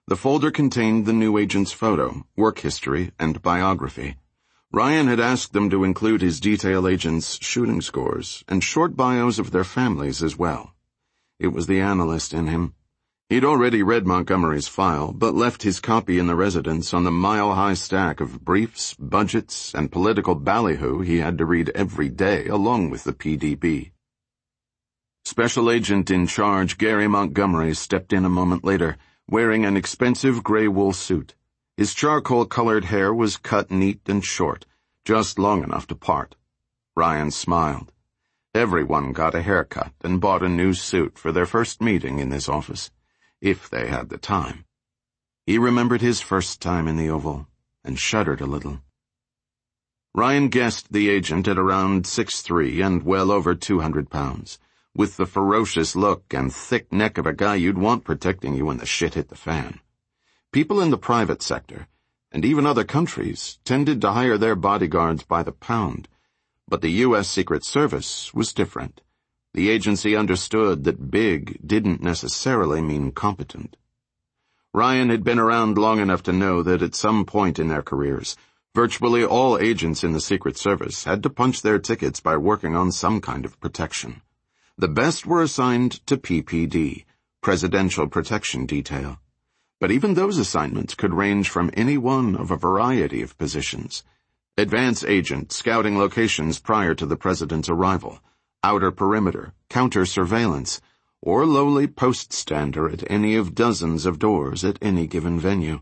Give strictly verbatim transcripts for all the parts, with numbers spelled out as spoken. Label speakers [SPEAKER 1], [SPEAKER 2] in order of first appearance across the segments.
[SPEAKER 1] The folder contained the new agent's photo, work history, and biography. Ryan had asked them to include his detail agents' shooting scores and short bios of their families as well. It was the analyst in him. He'd already read Montgomery's file, but left his copy in the residence on the mile-high stack of briefs, budgets, and political ballyhoo he had to read every day along with the P D B. Special Agent in Charge Gary Montgomery stepped in a moment later, wearing an expensive gray wool suit. His charcoal-colored hair was cut neat and short, just long enough to part. Ryan smiled. Everyone got a haircut and bought a new suit for their first meeting in this office, if they had the time. He remembered his first time in the Oval, and shuddered a little. Ryan guessed the agent at around six three and well over two hundred pounds, with the ferocious look and thick neck of a guy you'd want protecting you when the shit hit the fan. People in the private sector, and even other countries, tended to hire their bodyguards by the pound, but the U S Secret Service was different. The agency understood that big didn't necessarily mean competent. Ryan had been around long enough to know that at some point in their careers, virtually all agents in the Secret Service had to punch their tickets by working on some kind of protection. The best were assigned to P P D, Presidential Protection Detail. But even those assignments could range from any one of a variety of positions. Advance agent scouting locations prior to the president's arrival, outer perimeter, counter-surveillance, or lowly post-stander at any of dozens of doors at any given venue.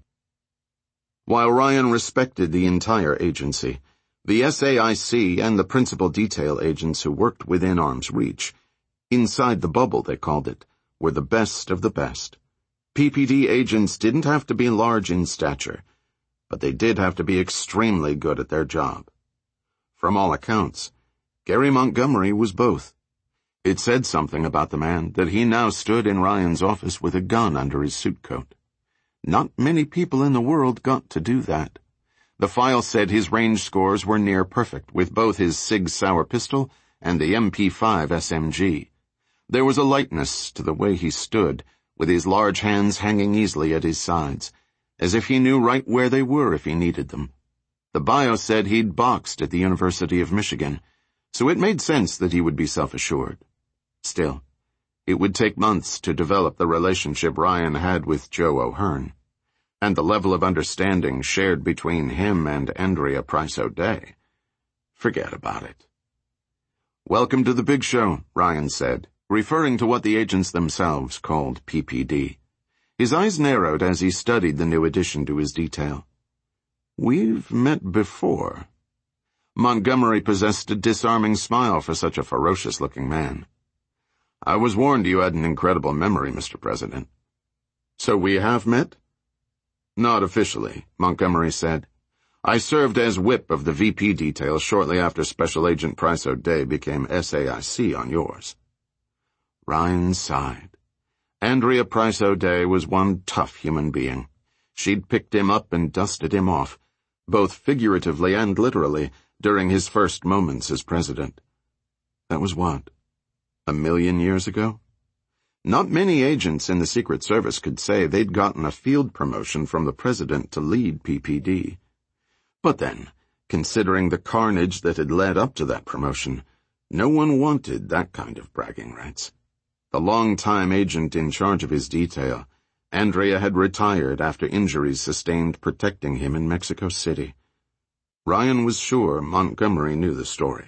[SPEAKER 1] While Ryan respected the entire agency, the S A I C and the principal detail agents who worked within arm's reach, inside the bubble they called it, were the best of the best. P P D agents didn't have to be large in stature, but they did have to be extremely good at their job. From all accounts, Gary Montgomery was both. It said something about the man that he now stood in Ryan's office with a gun under his suit coat. Not many people in the world got to do that. The file said his range scores were near perfect with both his Sig Sauer pistol and the M P five S M G. There was a lightness to the way he stood, with his large hands hanging easily at his sides, as if he knew right where they were if he needed them. The bio said he'd boxed at the University of Michigan, so it made sense that he would be self-assured. Still, it would take months to develop the relationship Ryan had with Joe O'Hearn, and the level of understanding shared between him and Andrea Price O'Day. Forget about it. "Welcome to the big show," Ryan said, referring to what the agents themselves called P P D. His eyes narrowed as he studied the new addition to his detail. "We've met before." Montgomery possessed a disarming smile for such a ferocious-looking man. "I was warned you had an incredible memory, Mister President." "So we have met?" "Not officially," Montgomery said. "I served as whip of the V P detail shortly after Special Agent Price O'Day became S A I C on yours." Ryan sighed. Andrea Price O'Day was one tough human being. She'd picked him up and dusted him off, both figuratively and literally, during his first moments as president. That was what? A million years ago? Not many agents in the Secret Service could say they'd gotten a field promotion from the president to lead P P D. But then, considering the carnage that had led up to that promotion, no one wanted that kind of bragging rights. The long-time agent in charge of his detail, Andrea had retired after injuries sustained protecting him in Mexico City. Ryan was sure Montgomery knew the story.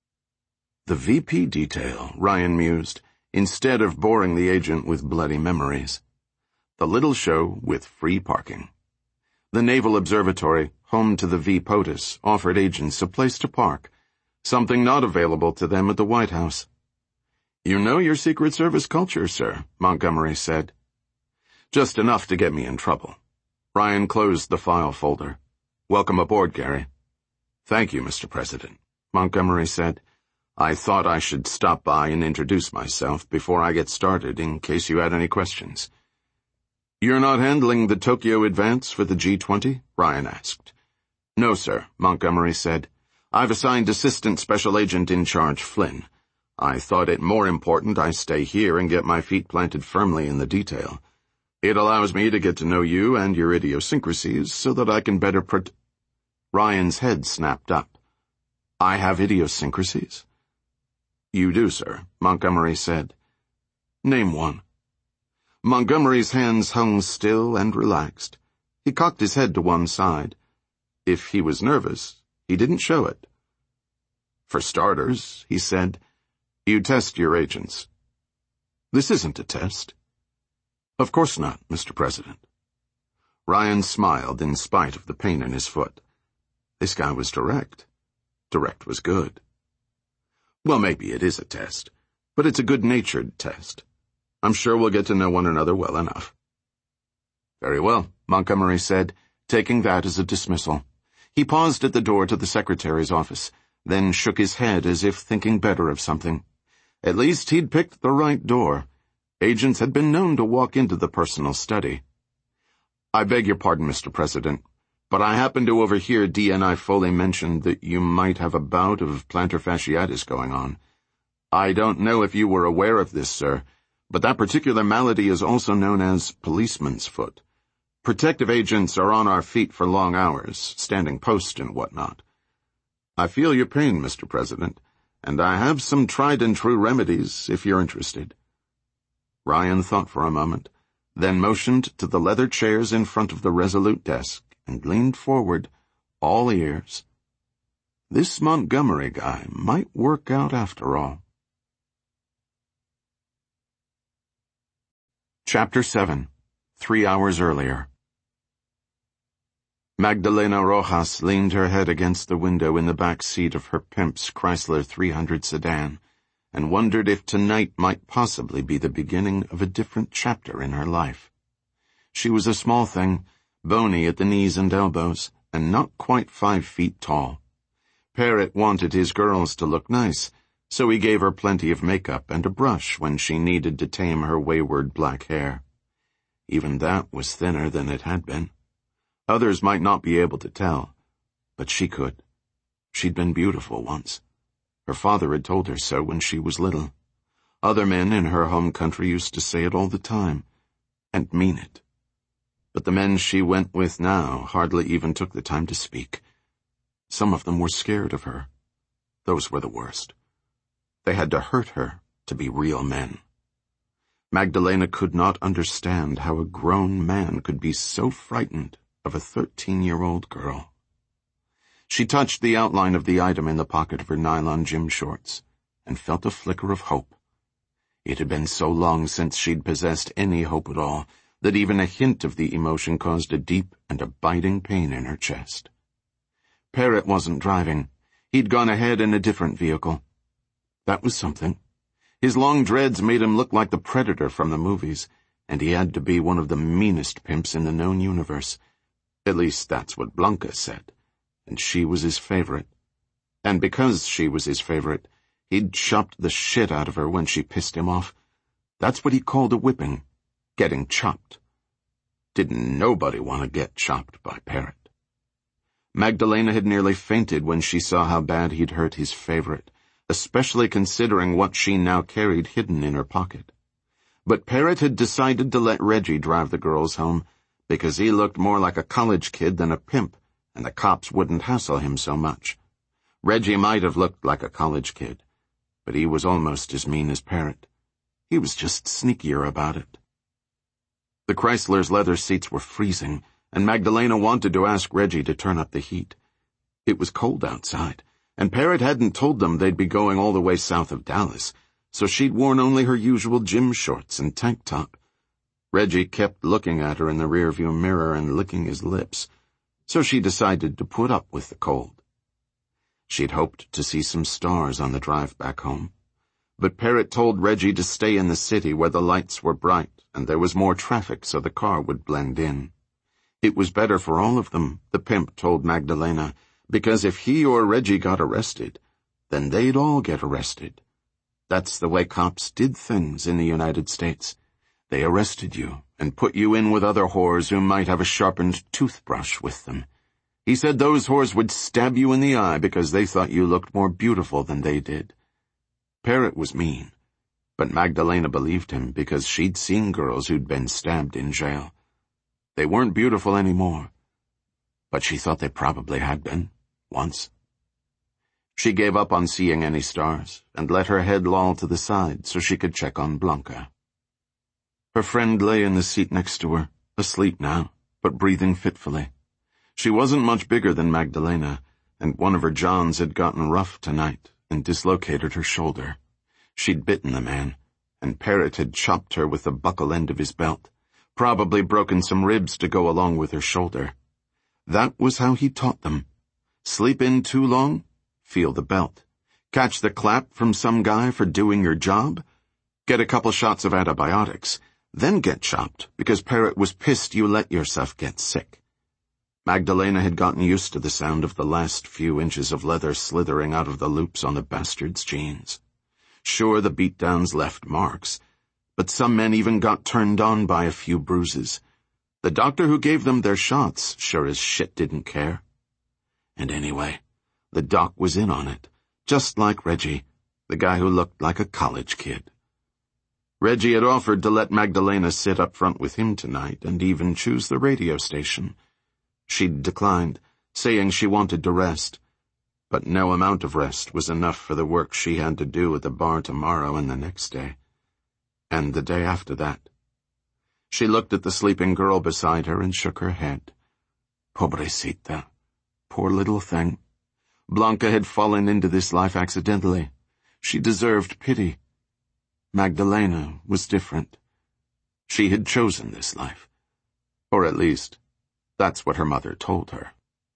[SPEAKER 1] The V P detail, Ryan mused, instead of boring the agent with bloody memories. The little show with free parking. The Naval Observatory, home to the V POTUS, offered agents a place to park, something not available to them at the White House. "You know your Secret Service culture, sir," Montgomery said. "Just enough to get me in trouble." Ryan closed the file folder. "Welcome aboard, Gary." "Thank you, Mister President," Montgomery said. "I thought I should stop by and introduce myself before I get started in case you had any questions." "You're not handling the Tokyo advance for the G twenty? Ryan asked. "No, sir," Montgomery said. "I've assigned Assistant Special Agent in Charge Flynn. I thought it more important I stay here and get my feet planted firmly in the detail. It allows me to get to know you and your idiosyncrasies so that I can better prot- Ryan's head snapped up. I have idiosyncrasies? You do, sir, Montgomery said. Name one. Montgomery's hands hung still and relaxed. He cocked his head to one side. If he was nervous, he didn't show it. For starters, he said, you test your agents. This isn't a test. Of course not, Mister President. Ryan smiled in spite of the pain in his foot. This guy was direct. Direct was good. Well, maybe it is a test, but it's a good-natured test. I'm sure we'll get to know one another well enough. Very well, Montgomery said, taking that as a dismissal. He paused at the door to the secretary's office, then shook his head as if thinking better of something. At least he'd picked the right door. Agents had been known to walk into the personal study. I beg your pardon, Mister President, but I happened to overhear D N I Foley mention that you might have a bout of plantar fasciitis going on. I don't know if you were aware of this, sir, but that particular malady is also known as policeman's foot. Protective agents are on our feet for long hours, standing post and whatnot. I feel your pain, Mister President, and I have some tried-and-true remedies if you're interested. Ryan thought for a moment, then motioned to the leather chairs in front of the resolute desk and leaned forward, all ears. This Montgomery guy might work out after all. Chapter seven. Three hours earlier. Magdalena Rojas leaned her head against the window in the back seat of her pimp's Chrysler three hundred sedan and wondered if tonight might possibly be the beginning of a different chapter in her life. She was a small thing, bony at the knees and elbows, and not quite five feet tall. Parrott wanted his girls to look nice, so he gave her plenty of makeup and a brush when she needed to tame her wayward black hair. Even that was thinner than it had been. Others might not be able to tell, but she could. She'd been beautiful once. Her father had told her so when she was little. Other men in her home country used to say it all the time, and mean it. But the men she went with now hardly even took the time to speak. Some of them were scared of her. Those were the worst. They had to hurt her to be real men. Magdalena could not understand how a grown man could be so frightened of a thirteen-year-old girl. She touched the outline of the item in the pocket of her nylon gym shorts and felt a flicker of hope. It had been so long since she'd possessed any hope at all that even a hint of the emotion caused a deep and abiding pain in her chest. Parrott wasn't driving. He'd gone ahead in a different vehicle. That was something. His long dreads made him look like the Predator from the movies, and he had to be one of the meanest pimps in the known universe. At least that's what Blanca said, and she was his favorite. And because she was his favorite, he'd chopped the shit out of her when she pissed him off. That's what he called a whipping, getting chopped. Didn't nobody want to get chopped by Parrott. Magdalena had nearly fainted when she saw how bad he'd hurt his favorite, especially considering what she now carried hidden in her pocket. But Parrott had decided to let Reggie drive the girls home, because he looked more like a college kid than a pimp, and the cops wouldn't hassle him so much. Reggie might have looked like a college kid, but he was almost as mean as Parrott. He was just sneakier about it. The Chrysler's leather seats were freezing, and Magdalena wanted to ask Reggie to turn up the heat. It was cold outside, and Parrott hadn't told them they'd be going all the way south of Dallas, so she'd worn only her usual gym shorts and tank top. Reggie kept looking at her in the rearview mirror and licking his lips, so she decided to put up with the cold. She'd hoped to see some stars on the drive back home, but Parrott told Reggie to stay in the city where the lights were bright and there was more traffic so the car would blend in. It was better for all of them, the pimp told Magdalena, because if he or Reggie got arrested, then they'd all get arrested. That's the way cops did things in the United States. They arrested you and put you in with other whores who might have a sharpened toothbrush with them. He said those whores would stab you in the eye because they thought you looked more beautiful than they did. Parrott was mean, But Magdalena believed him because she'd seen girls who'd been stabbed in jail. They weren't beautiful anymore, but she thought they probably had been, once. She gave up on seeing any stars and let her head loll to the side so she could check on Blanca. Her friend lay in the seat next to her, asleep now, but breathing fitfully. She wasn't much bigger than Magdalena, and one of her Johns had gotten rough tonight and dislocated her shoulder. She'd bitten the man, and Parrott had chopped her with the buckle end of his belt, probably broken some ribs to go along with her shoulder. That was how he taught them. Sleep in too long? Feel the belt. Catch the clap from some guy for doing your job? Get a couple shots of antibiotics, then get chopped because Parrott was pissed you let yourself get sick. Magdalena had gotten used to the sound of the last few inches of leather slithering out of the loops on the bastard's jeans. Sure, the beatdowns left marks, but some men even got turned on by a few bruises. The doctor who gave them their shots sure as shit didn't care. And anyway, the doc was in on it, just like Reggie, the guy who looked like a college kid. Reggie had offered to let Magdalena sit up front with him tonight and even choose the radio station. She'd declined, saying she wanted to rest. But no amount of rest was enough for the work she had to do at the bar tomorrow and the next day. And the day after that. She looked at the sleeping girl beside her and shook her head. Pobrecita. Poor little thing. Blanca had fallen into this life accidentally. She deserved pity. Magdalena was different. She had chosen this life. Or at least, that's what her mother told her.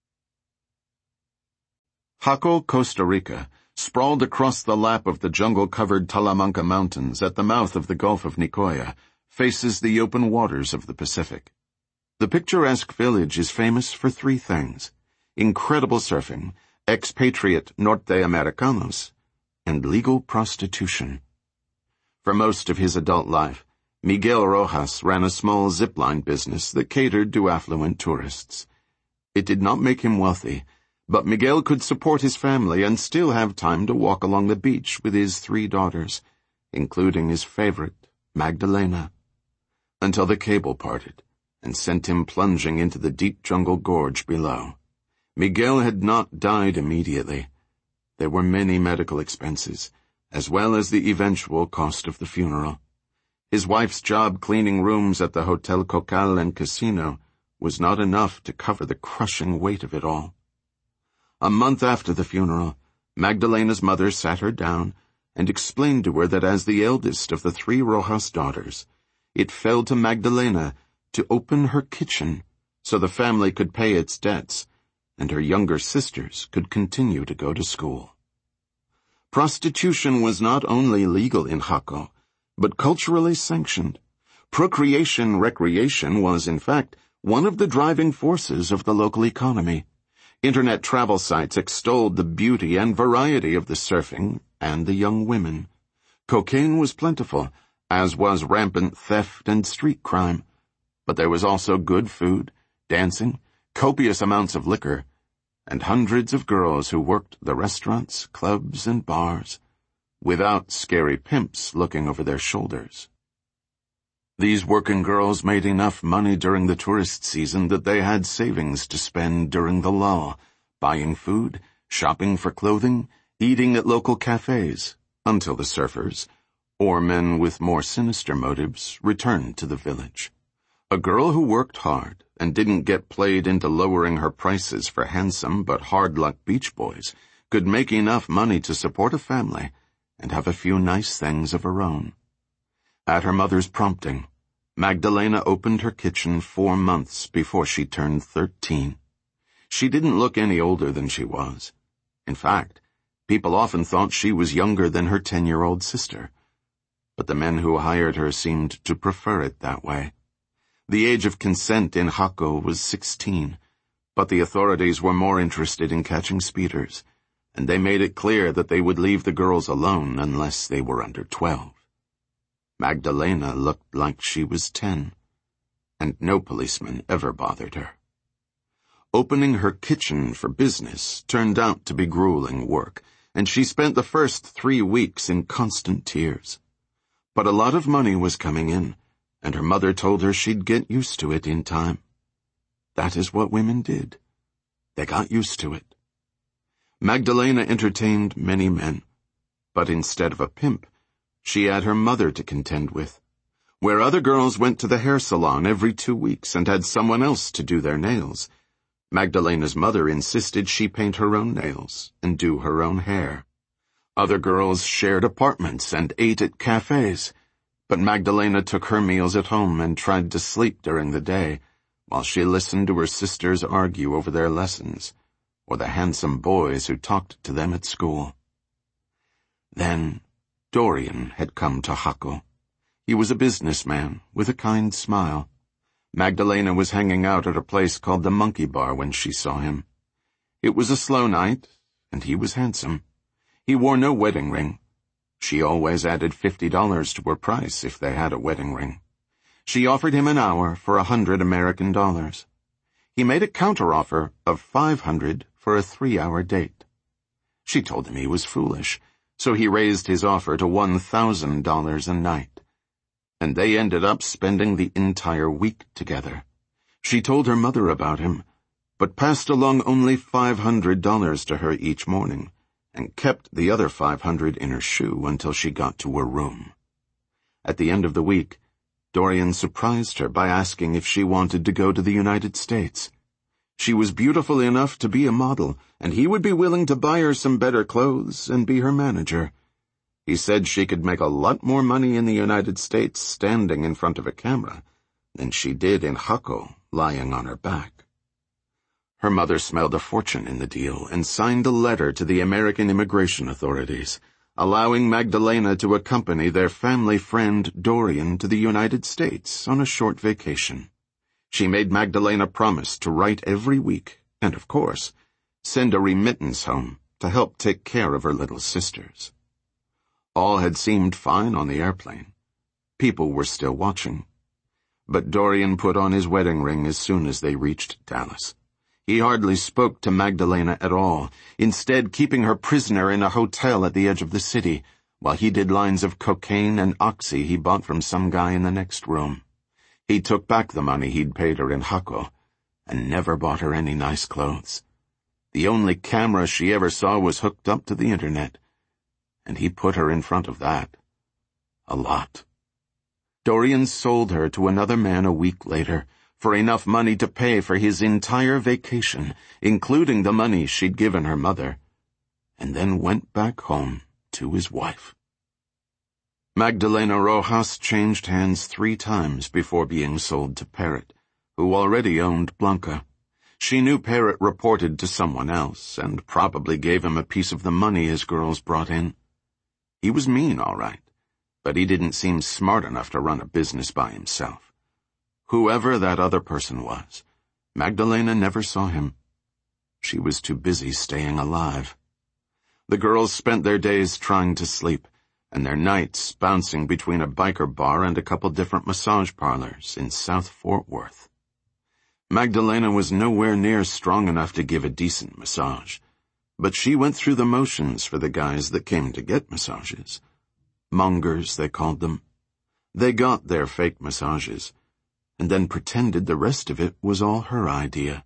[SPEAKER 1] Jaco, Costa Rica, sprawled across the lap of the jungle-covered Talamanca Mountains at the mouth of the Gulf of Nicoya, faces the open waters of the Pacific. The picturesque village is famous for three things: incredible surfing, expatriate Norte Americanos, and legal prostitution. For most of his adult life, Miguel Rojas ran a small zipline business that catered to affluent tourists. It did not make him wealthy, but Miguel could support his family and still have time to walk along the beach with his three daughters, including his favorite, Magdalena, until the cable parted and sent him plunging into the deep jungle gorge below. Miguel had not died immediately. There were many medical expenses, as well as the eventual cost of the funeral. His wife's job cleaning rooms at the Hotel Cocal and Casino was not enough to cover the crushing weight of it all. A month after the funeral, Magdalena's mother sat her down and explained to her that as the eldest of the three Rojas daughters, it fell to Magdalena to open her kitchen so the family could pay its debts and her younger sisters could continue to go to school. Prostitution was not only legal in Jaco, but culturally sanctioned. Procreation recreation was, in fact, one of the driving forces of the local economy. Internet travel sites extolled the beauty and variety of the surfing and the young women. Cocaine was plentiful, as was rampant theft and street crime. But there was also good food, dancing, copious amounts of liquor, and hundreds of girls who worked the restaurants, clubs, and bars, without scary pimps looking over their shoulders. These working girls made enough money during the tourist season that they had savings to spend during the lull, buying food, shopping for clothing, eating at local cafes, until the surfers, or men with more sinister motives, returned to the village. A girl who worked hard and didn't get played into lowering her prices for handsome but hard-luck beach boys could make enough money to support a family and have a few nice things of her own. At her mother's prompting, Magdalena opened her kitchen four months before she turned thirteen. She didn't look any older than she was. In fact, people often thought she was younger than her ten-year-old sister. But the men who hired her seemed to prefer it that way. The age of consent in Jaco was sixteen, but the authorities were more interested in catching speeders, and they made it clear that they would leave the girls alone unless they were under twelve. Magdalena looked like she was ten, and no policeman ever bothered her. Opening her kitchen for business turned out to be grueling work, and she spent the first three weeks in constant tears. But a lot of money was coming in, and her mother told her she'd get used to it in time. That is what women did. They got used to it. Magdalena entertained many men, but instead of a pimp, she had her mother to contend with. Where other girls went to the hair salon every two weeks and had someone else to do their nails, Magdalena's mother insisted she paint her own nails and do her own hair. Other girls shared apartments and ate at cafes, but Magdalena took her meals at home and tried to sleep during the day, while she listened to her sisters argue over their lessons, or the handsome boys who talked to them at school. Then Dorian had come to Hako. He was a businessman with a kind smile. Magdalena was hanging out at a place called the Monkey Bar when she saw him. It was a slow night, and he was handsome. He wore no wedding ring. She always added fifty dollars to her price if they had a wedding ring. She offered him an hour for a hundred American dollars. He made a counteroffer of five hundred for a three-hour date. She told him he was foolish, so he raised his offer to one thousand dollars a night. And they ended up spending the entire week together. She told her mother about him, but passed along only five hundred dollars to her each morning, and kept the other five hundred in her shoe until she got to her room. At the end of the week, Dorian surprised her by asking if she wanted to go to the United States. She was beautiful enough to be a model, and he would be willing to buy her some better clothes and be her manager. He said she could make a lot more money in the United States standing in front of a camera than she did in Hako, lying on her back. Her mother smelled a fortune in the deal and signed a letter to the American immigration authorities, allowing Magdalena to accompany their family friend Dorian to the United States on a short vacation. She made Magdalena promise to write every week and, of course, send a remittance home to help take care of her little sisters. All had seemed fine on the airplane. People were still watching. But Dorian put on his wedding ring as soon as they reached Dallas. He hardly spoke to Magdalena at all, instead keeping her prisoner in a hotel at the edge of the city, while he did lines of cocaine and oxy he bought from some guy in the next room. He took back the money he'd paid her in Hako, and never bought her any nice clothes. The only camera she ever saw was hooked up to the internet, and he put her in front of that. A lot. Dorian sold her to another man a week later, for enough money to pay for his entire vacation, including the money she'd given her mother, and then went back home to his wife. Magdalena Rojas changed hands three times before being sold to Parrot, who already owned Blanca. She knew Parrot reported to someone else, and probably gave him a piece of the money his girls brought in. He was mean, all right, but he didn't seem smart enough to run a business by himself. Whoever that other person was, Magdalena never saw him. She was too busy staying alive. The girls spent their days trying to sleep, and their nights bouncing between a biker bar and a couple different massage parlors in South Fort Worth. Magdalena was nowhere near strong enough to give a decent massage, but she went through the motions for the guys that came to get massages. Mongers, they called them. They got their fake massages, and then pretended the rest of it was all her idea.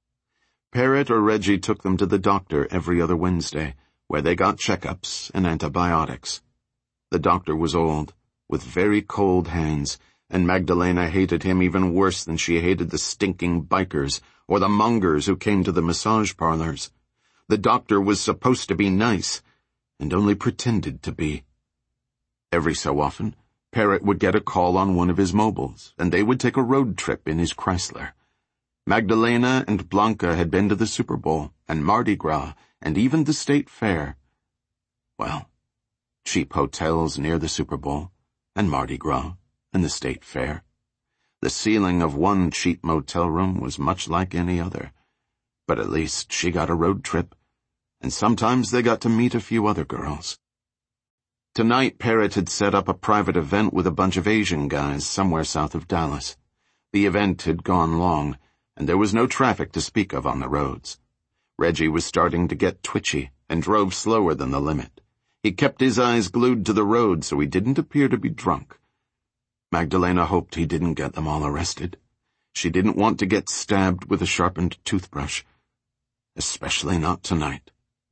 [SPEAKER 1] Parrot or Reggie took them to the doctor every other Wednesday, where they got checkups and antibiotics. The doctor was old, with very cold hands, and Magdalena hated him even worse than she hated the stinking bikers or the mongers who came to the massage parlors. The doctor was supposed to be nice, and only pretended to be. Every so often, Parrot would get a call on one of his mobiles, and they would take a road trip in his Chrysler. Magdalena and Blanca had been to the Super Bowl, and Mardi Gras, and even the State Fair. Well, cheap hotels near the Super Bowl, and Mardi Gras, and the State Fair. The ceiling of one cheap motel room was much like any other, but at least she got a road trip, and sometimes they got to meet a few other girls. Tonight, Parrot had set up a private event with a bunch of Asian guys somewhere south of Dallas. The event had gone long, and there was no traffic to speak of on the roads. Reggie was starting to get twitchy and drove slower than the limit. He kept his eyes glued to the road so he didn't appear to be drunk. Magdalena hoped he didn't get them all arrested. She didn't want to get stabbed with a sharpened toothbrush. Especially not tonight.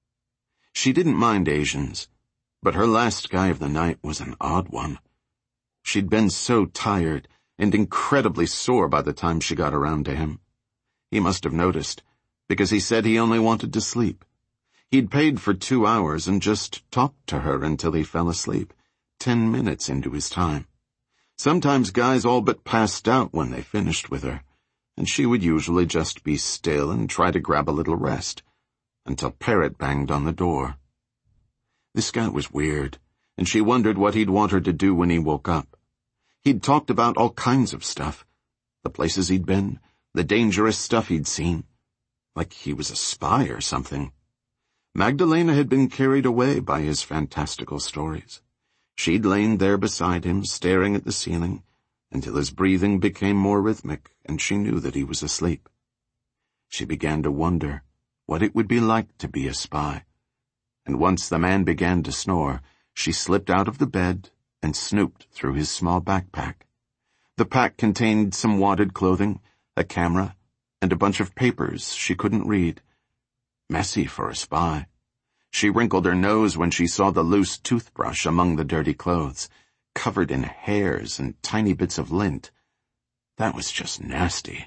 [SPEAKER 1] She didn't mind Asians, but her last guy of the night was an odd one. She'd been so tired and incredibly sore by the time she got around to him. He must have noticed, because he said he only wanted to sleep. He'd paid for two hours and just talked to her until he fell asleep, ten minutes into his time. Sometimes guys all but passed out when they finished with her, and she would usually just be still and try to grab a little rest, until Parrott banged on the door. This guy was weird, and she wondered what he'd want her to do when he woke up. He'd talked about all kinds of stuff, the places he'd been, the dangerous stuff he'd seen, like he was a spy or something. Magdalena had been carried away by his fantastical stories. She'd lain there beside him, staring at the ceiling, until his breathing became more rhythmic and she knew that he was asleep. She began to wonder what it would be like to be a spy, and once the man began to snore, she slipped out of the bed and snooped through his small backpack. The pack contained some wadded clothing, a camera, and a bunch of papers she couldn't read. Messy for a spy. She wrinkled her nose when she saw the loose toothbrush among the dirty clothes, covered in hairs and tiny bits of lint. That was just nasty.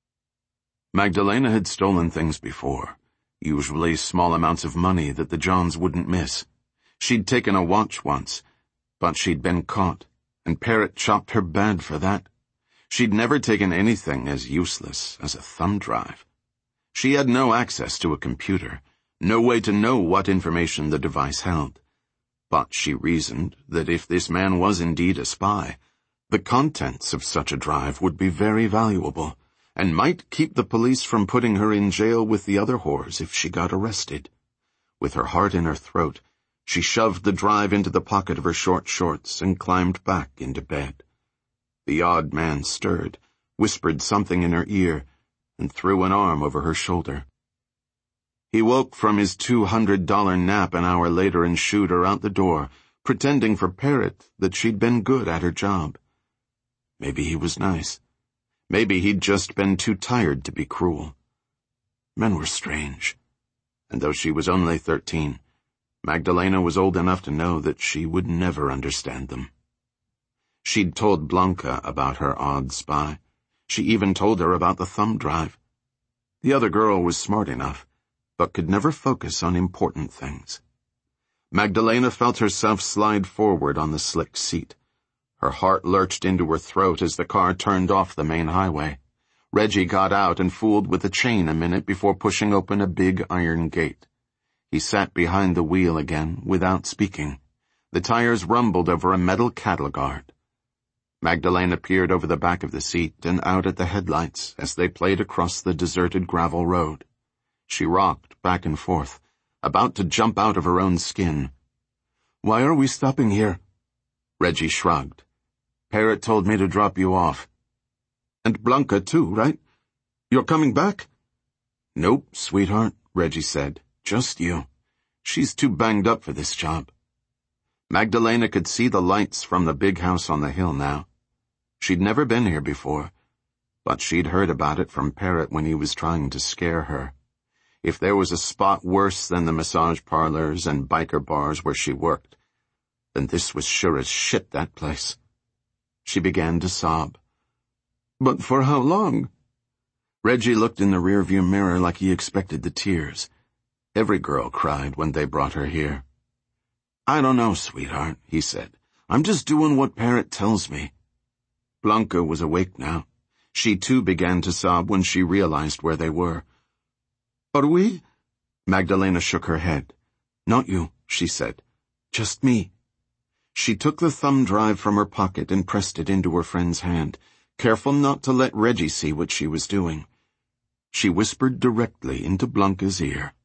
[SPEAKER 1] Magdalena had stolen things before, usually small amounts of money that the Johns wouldn't miss. She'd taken a watch once, but she'd been caught, and Parrott chopped her bad for that. She'd never taken anything as useless as a thumb drive. She had no access to a computer, no way to know what information the device held. But she reasoned that if this man was indeed a spy, the contents of such a drive would be very valuable, and might keep the police from putting her in jail with the other whores if she got arrested. With her heart in her throat, she shoved the drive into the pocket of her short shorts and climbed back into bed. The odd man stirred, whispered something in her ear, and threw an arm over her shoulder. He woke from his two hundred dollar nap an hour later and shooed her out the door, pretending for Parrott that she'd been good at her job. Maybe he was nice. Maybe he'd just been too tired to be cruel. Men were strange. And though she was only thirteen, Magdalena was old enough to know that she would never understand them. She'd told Blanca about her odd spy. She even told her about the thumb drive. The other girl was smart enough, but could never focus on important things. Magdalena felt herself slide forward on the slick seat. Her heart lurched into her throat as the car turned off the main highway. Reggie got out and fooled with the chain a minute before pushing open a big iron gate. He sat behind the wheel again, without speaking. The tires rumbled over a metal cattle guard. Magdalena peered over the back of the seat and out at the headlights as they played across the deserted gravel road. She rocked back and forth, about to jump out of her own skin. "Why are we stopping here?" Reggie shrugged. "Parrott told me to drop you off." "And Blanca too, right? You're coming back?" "Nope, sweetheart," Reggie said. "Just you. She's too banged up for this job." Magdalena could see the lights from the big house on the hill now. She'd never been here before, but she'd heard about it from Parrott when he was trying to scare her. If there was a spot worse than the massage parlors and biker bars where she worked, then this was sure as shit that place. She began to sob. "But for how long?" Reggie looked in the rearview mirror like he expected the tears. Every girl cried when they brought her here. "I don't know, sweetheart," he said. "I'm just doing what Parrott tells me." Blanca was awake now. She too began to sob when she realized where they were. "Are we?" Magdalena shook her head. "Not you," she said. "Just me." She took the thumb drive from her pocket and pressed it into her friend's hand, careful not to let Reggie see what she was doing. She whispered directly into Blanca's ear.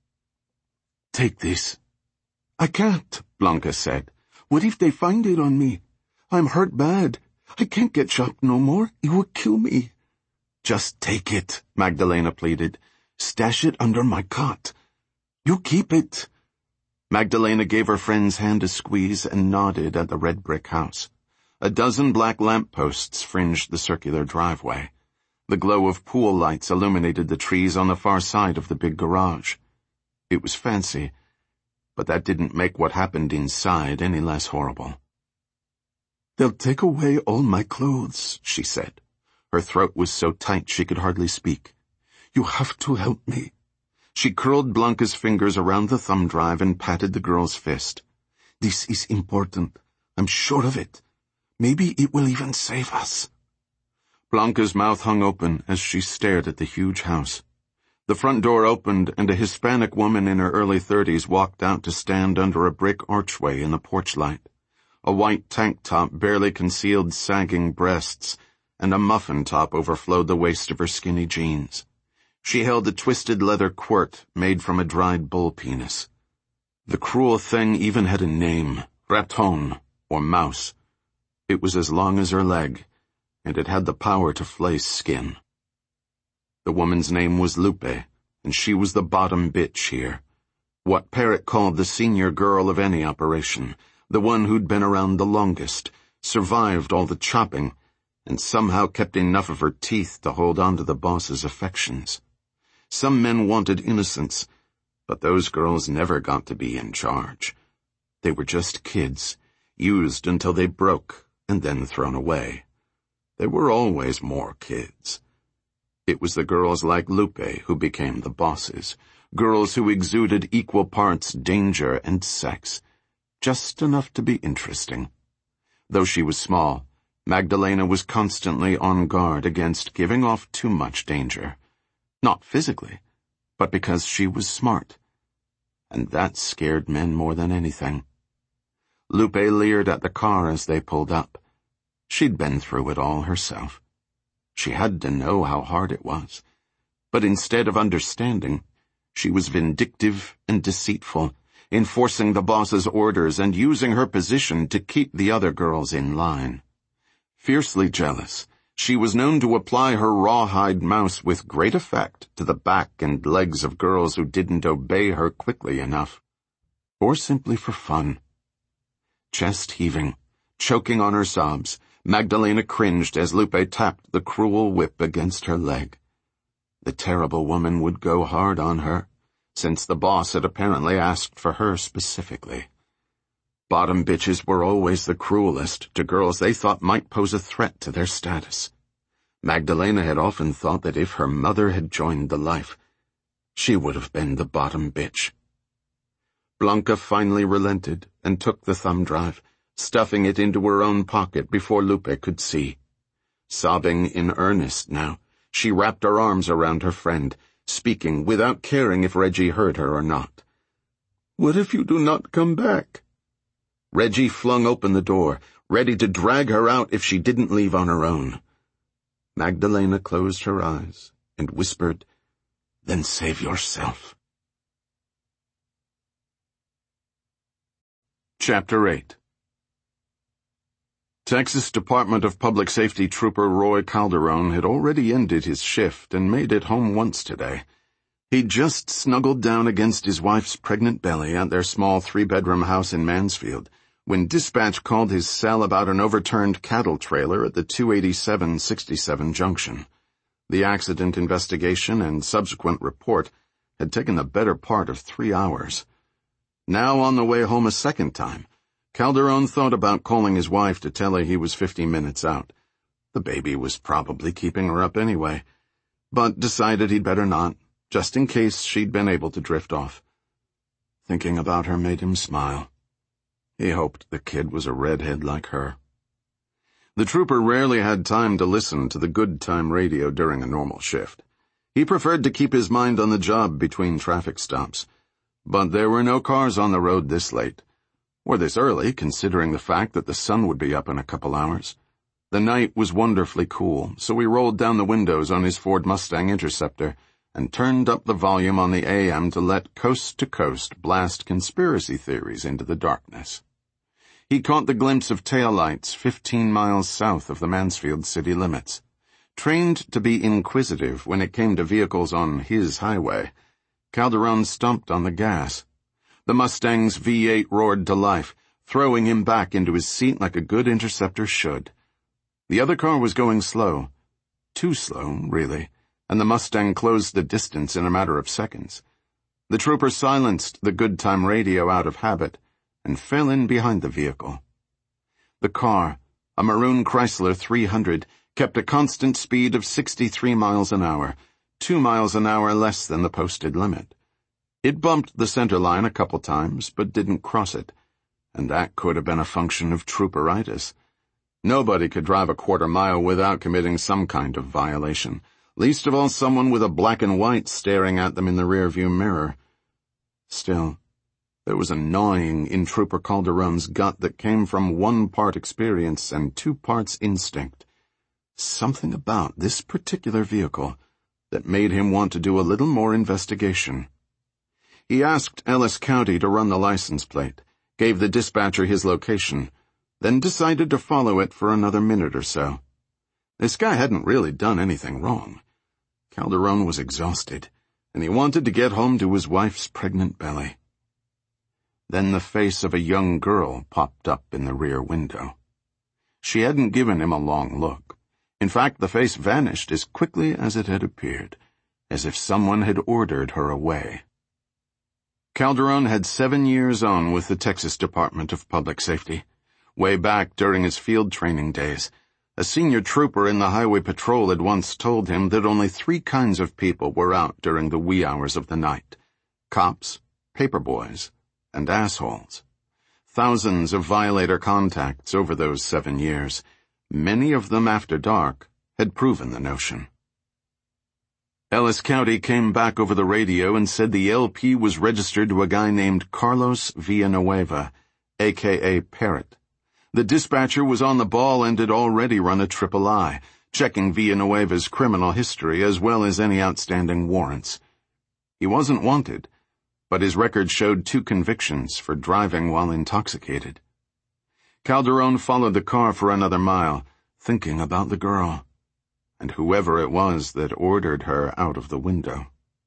[SPEAKER 1] "Take this." "I can't," Blanca said. "What if they find it on me? I'm hurt bad. I can't get chopped no more. It would kill me." "Just take it," Magdalena pleaded. "Stash it under my cot. You keep it." Magdalena gave her friend's hand a squeeze and nodded at the red brick house. A dozen black lampposts fringed the circular driveway. The glow of pool lights illuminated the trees on the far side of the big garage. It was fancy, but that didn't make what happened inside any less horrible. "They'll take away all my clothes," she said. Her throat was so tight she could hardly speak. "You have to help me." She curled Blanca's fingers around the thumb drive and patted the girl's fist. "This is important. I'm sure of it. Maybe it will even save us." Blanca's mouth hung open as she stared at the huge house. The front door opened and a Hispanic woman in her early thirties walked out to stand under a brick archway in the porch light. A white tank top barely concealed sagging breasts, and a muffin top overflowed the waist of her skinny jeans. She held a twisted leather quirt made from a dried bull penis. The cruel thing even had a name, raton, or mouse. It was as long as her leg, and it had the power to flay skin. The woman's name was Lupe, and she was the bottom bitch here. What Parrott called the senior girl of any operation, the one who'd been around the longest, survived all the chopping, and somehow kept enough of her teeth to hold on to the boss's affections. Some men wanted innocence, but those girls never got to be in charge. They were just kids, used until they broke and then thrown away. There were always more kids. It was the girls like Lupe who became the bosses, girls who exuded equal parts danger and sex, just enough to be interesting. Though she was small, Magdalena was constantly on guard against giving off too much danger. Not physically, but because she was smart. And that scared men more than anything. Lupe leered at the car as they pulled up. She'd been through it all herself. She had to know how hard it was. But instead of understanding, she was vindictive and deceitful, enforcing the boss's orders and using her position to keep the other girls in line. Fiercely jealous, she was known to apply her rawhide mouse with great effect to the back and legs of girls who didn't obey her quickly enough, or simply for fun. Chest heaving, choking on her sobs, Magdalena cringed as Lupe tapped the cruel whip against her leg. The terrible woman would go hard on her, since the boss had apparently asked for her specifically. Bottom bitches were always the cruelest to girls they thought might pose a threat to their status. Magdalena had often thought that if her mother had joined the life, she would have been the bottom bitch. Blanca finally relented and took the thumb drive, stuffing it into her own pocket before Lupe could see. Sobbing in earnest now, she wrapped her arms around her friend, speaking without caring if Reggie heard her or not. "What if you do not come back?" Reggie flung open the door, ready to drag her out if she didn't leave on her own. Magdalena closed her eyes and whispered, "Then save yourself." Chapter eight. Texas Department of Public Safety Trooper Roy Calderon had already ended his shift and made it home once today. He'd just snuggled down against his wife's pregnant belly at their small three-bedroom house in Mansfield when dispatch called his cell about an overturned cattle trailer at the two eighty-seven sixty-seven junction. The accident investigation and subsequent report had taken the better part of three hours. Now on the way home a second time, Calderon thought about calling his wife to tell her he was fifty minutes out. The baby was probably keeping her up anyway, but decided he'd better not, just in case she'd been able to drift off. Thinking about her made him smile. He hoped the kid was a redhead like her. The trooper rarely had time to listen to the good time radio during a normal shift. He preferred to keep his mind on the job between traffic stops. But there were no cars on the road this late, or this early, considering the fact that the sun would be up in a couple hours. The night was wonderfully cool, so he rolled down the windows on his Ford Mustang Interceptor and turned up the volume on the A M to let Coast to Coast blast conspiracy theories into the darkness. He caught the glimpse of taillights fifteen miles south of the Mansfield city limits. Trained to be inquisitive when it came to vehicles on his highway, Calderon stomped on the gas. The Mustang's V eight roared to life, throwing him back into his seat like a good interceptor should. The other car was going slow. Too slow, really, and the Mustang closed the distance in a matter of seconds. The trooper silenced the good time radio out of habit and fell in behind the vehicle. The car, a maroon Chrysler three hundred, kept a constant speed of sixty-three miles an hour, two miles an hour less than the posted limit. It bumped the center line a couple times, but didn't cross it, and that could have been a function of trooperitis. Nobody could drive a quarter mile without committing some kind of violation, least of all someone with a black and white staring at them in the rearview mirror. Still, there was a gnawing in Trooper Calderon's gut that came from one part experience and two parts instinct. Something about this particular vehicle that made him want to do a little more investigation. He asked Ellis County to run the license plate, gave the dispatcher his location, then decided to follow it for another minute or so. This guy hadn't really done anything wrong. Calderon was exhausted, and he wanted to get home to his wife's pregnant belly. Then the face of a young girl popped up in the rear window. She hadn't given him a long look. In fact, the face vanished as quickly as it had appeared, as if someone had ordered her away. Calderon had seven years on with the Texas Department of Public Safety. Way back during his field training days, a senior trooper in the Highway Patrol had once told him that only three kinds of people were out during the wee hours of the night: cops, paperboys, and assholes. Thousands of violator contacts over those seven years, many of them after dark, had proven the notion. Ellis County came back over the radio and said the L P was registered to a guy named Carlos Villanueva, a k a. Parrot. The dispatcher was on the ball and had already run a triple I, checking Villanueva's criminal history as well as any outstanding warrants. He wasn't wanted, but his record showed two convictions for driving while intoxicated. Calderon followed the car for another mile, thinking about the girl, and whoever it was that ordered her out of the window.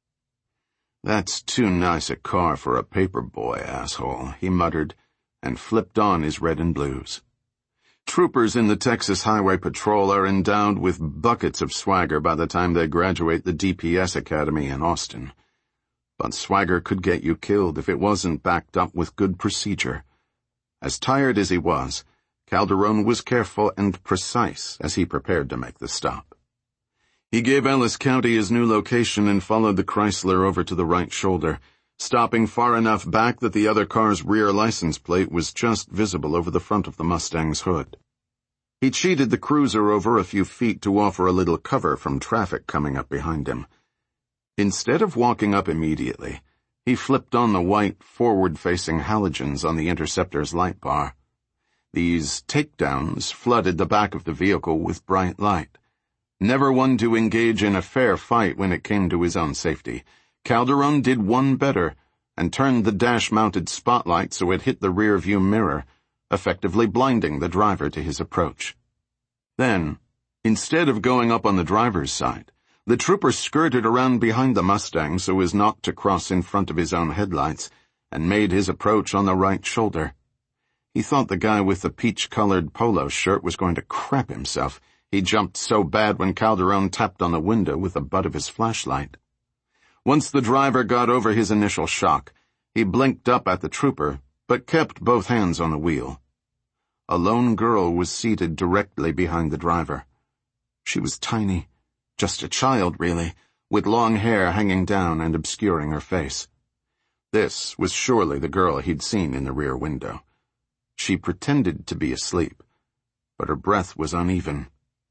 [SPEAKER 1] "That's too nice a car for a paperboy, asshole," he muttered, and flipped on his red and blues. Troopers in the Texas Highway Patrol are endowed with buckets of swagger by the time they graduate the D P S Academy in Austin. But swagger could get you killed if it wasn't backed up with good procedure. As tired as he was, Calderon was careful and precise as he prepared to make the stop. He gave Ellis County his new location and followed the Chrysler over to the right shoulder, stopping far enough back that the other car's rear license plate was just visible over the front of the Mustang's hood. He cheated the cruiser over a few feet to offer a little cover from traffic coming up behind him. Instead of walking up immediately, he flipped on the white, forward-facing halogens on the Interceptor's light bar. These takedowns flooded the back of the vehicle with bright light. Never one to engage in a fair fight when it came to his own safety, Calderon did one better and turned the dash-mounted spotlight so it hit the rear-view mirror, effectively blinding the driver to his approach. Then, instead of going up on the driver's side, the trooper skirted around behind the Mustang so as not to cross in front of his own headlights and made his approach on the right shoulder. He thought the guy with the peach-colored polo shirt was going to crap himself. He jumped so bad when Calderon tapped on the window with the butt of his flashlight. Once the driver got over his initial shock, he blinked up at the trooper, but kept both hands on the wheel. A lone girl was seated directly behind the driver. She was tiny, just a child, really, with long hair hanging down and obscuring her face. This was surely the girl he'd seen in the rear window. She pretended to be asleep, but her breath was uneven.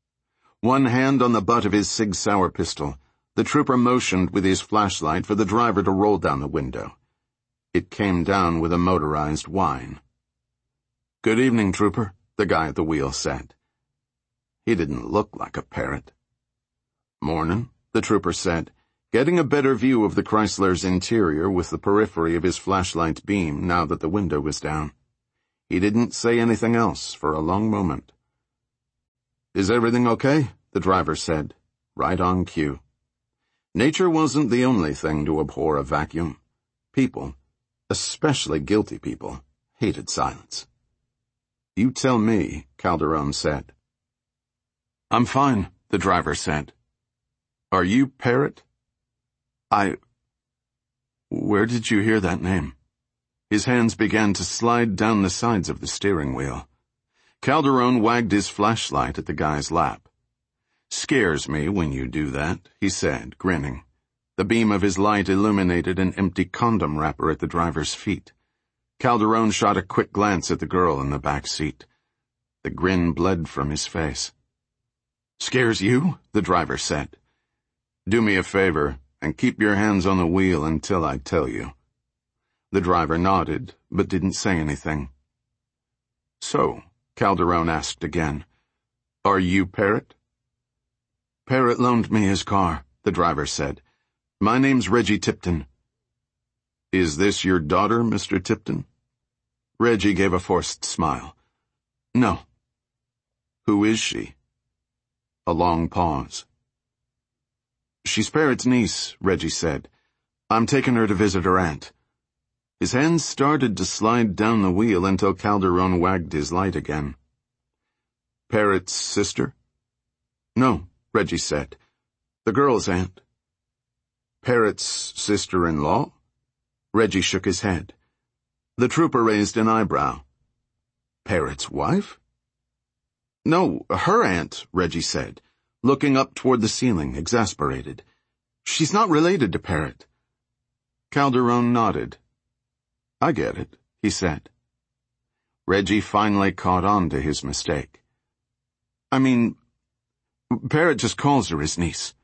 [SPEAKER 1] One hand on the butt of his Sig Sauer pistol, the trooper motioned with his flashlight for the driver to roll down the window. It came down with a motorized whine. "Good evening, trooper," the guy at the wheel said. He didn't look like a parrot. "Mornin'," the trooper said, getting a better view of the Chrysler's interior with the periphery of his flashlight's beam now that the window was down. He didn't say anything else for a long moment. "Is everything okay?" the driver said, right on cue. Nature wasn't the only thing to abhor a vacuum. People, Especially guilty people hated silence. "You tell me," Calderon said. "I'm fine," the driver said. "Are you Parrott?" I... Where did you hear that name?" His hands began to slide down the sides of the steering wheel. Calderon wagged his flashlight at the guy's lap. "Scares me when you do that," he said, grinning. The beam of his light illuminated an empty condom wrapper at the driver's feet. Calderon shot a quick glance at the girl in the back seat. The grin bled from his face. "Scares you?" the driver said. "Do me a favor and keep your hands on the wheel until I tell you." The driver nodded, but didn't say anything. "So," Calderon asked again, "are you Parrott?" "Parrott loaned me his car," the driver said. "My name's Reggie Tipton." "Is this your daughter, Mister Tipton?" Reggie gave a forced smile. "No." "Who is she?" A long pause. "She's Parrott's niece," Reggie said. "I'm taking her to visit her aunt." His hands started to slide down the wheel until Calderon wagged his light again. "Parrott's sister?" "No," Reggie said. "The girl's aunt." "Parrott's sister-in-law?" Reggie shook his head. The trooper raised an eyebrow. "Parrott's wife?" "No, her aunt," Reggie said, looking up toward the ceiling, exasperated. "She's not related to Parrott." Calderon nodded. "I get it," he said. Reggie finally caught on to his mistake. "I mean, Parrott just calls her his niece."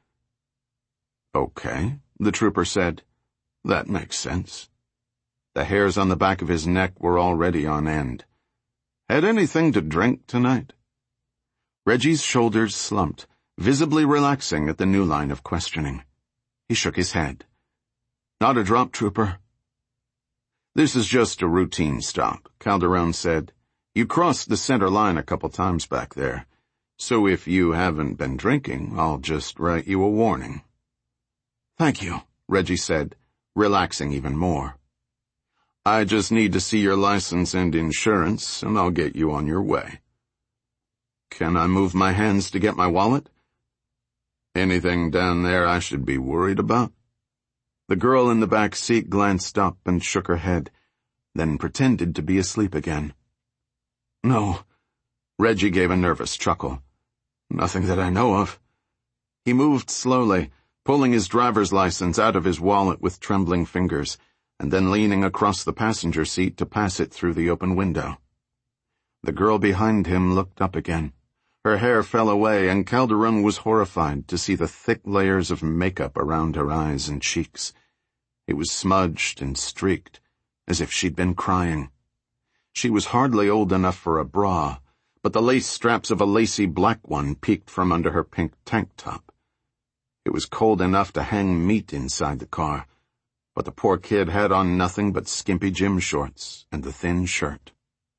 [SPEAKER 1] "Okay," the trooper said. "That makes sense." The hairs on the back of his neck were already on end. "Had anything to drink tonight?" Reggie's shoulders slumped, visibly relaxing at the new line of questioning. He shook his head. "Not a drop, trooper." "This is just a routine stop," Calderon said. "You crossed the center line a couple times back there, so if you haven't been drinking, I'll just write you a warning." "Thank you," Reggie said, relaxing even more. "I just need to see your license and insurance, and I'll get you on your way." "Can I move my hands to get my wallet?" "Anything down there I should be worried about?" The girl in the back seat glanced up and shook her head, then pretended to be asleep again. "No." Reggie gave a nervous chuckle. "Nothing that I know of." He moved slowly, pulling his driver's license out of his wallet with trembling fingers, and then leaning across the passenger seat to pass it through the open window. The girl behind him looked up again. Her hair fell away, and Calderon was horrified to see the thick layers of makeup around her eyes and cheeks. It was smudged and streaked, as if she'd been crying. She was hardly old enough for a bra, but the lace straps of a lacy black one peeked from under her pink tank top. It was cold enough to hang meat inside the car, but the poor kid had on nothing but skimpy gym shorts and the thin shirt.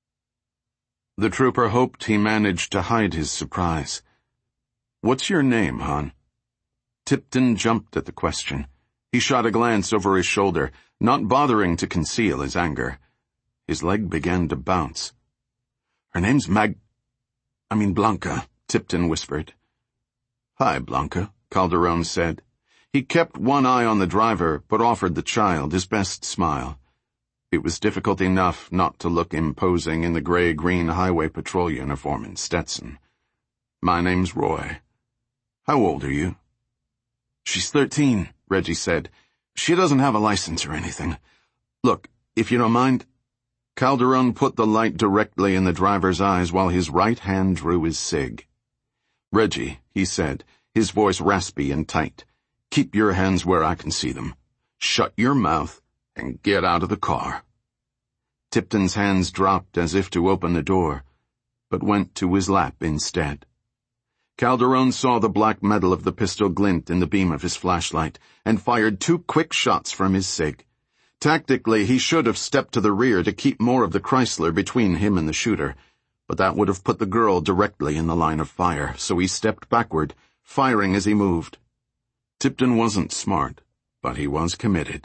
[SPEAKER 1] The trooper hoped he managed to hide his surprise. "What's your name, hon?" Tipton jumped at the question. He shot a glance over his shoulder, not bothering to conceal his anger. His leg began to bounce. "Her name's Mag... I mean Blanca," Tipton whispered. "Hi, Blanca," Calderon said. He kept one eye on the driver, but offered the child his best smile. It was difficult enough not to look imposing in the gray-green highway patrol uniform and Stetson. "My name's Roy. How old are you?" "She's thirteen," Reggie said. "She doesn't have a license or anything. Look, if you don't mind..." Calderon put the light directly in the driver's eyes while his right hand drew his cig. "Reggie," he said, his voice raspy and tight, "keep your hands where I can see them. Shut your mouth and get out of the car." Tipton's hands dropped as if to open the door, but went to his lap instead. Calderon saw the black metal of the pistol glint in the beam of his flashlight, and fired two quick shots from his cig. Tactically, he should have stepped to the rear to keep more of the Chrysler between him and the shooter, but that would have put the girl directly in the line of fire, so he stepped backward, firing as he moved. Tipton wasn't smart, but he was committed,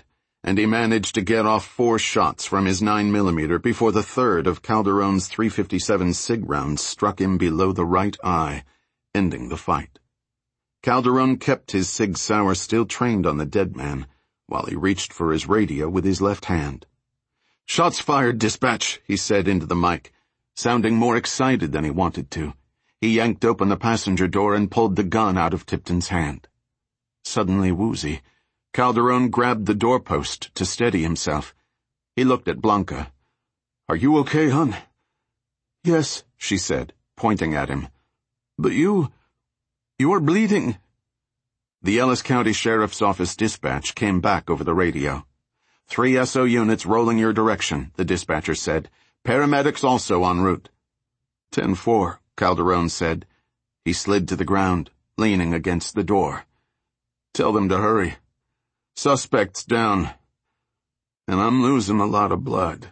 [SPEAKER 1] and he managed to get off four shots from his nine millimeter before the third of Calderon's three fifty-seven SIG rounds struck him below the right eye, ending the fight. Calderon kept his Sig Sauer still trained on the dead man, while he reached for his radio with his left hand. "Shots fired, dispatch," he said into the mic, sounding more excited than he wanted to. He yanked open the passenger door and pulled the gun out of Tipton's hand. Suddenly woozy, Calderon grabbed the doorpost to steady himself. He looked at Blanca. "Are you okay, hon?" "Yes," she said, pointing at him. "But you... you are bleeding." The Ellis County Sheriff's Office dispatch came back over the radio. "Three S O units rolling your direction," the dispatcher said. "Paramedics also en route." ten four, Calderon said. He slid to the ground, leaning against the door. "Tell them to hurry. Suspect's down. And I'm losing a lot of blood."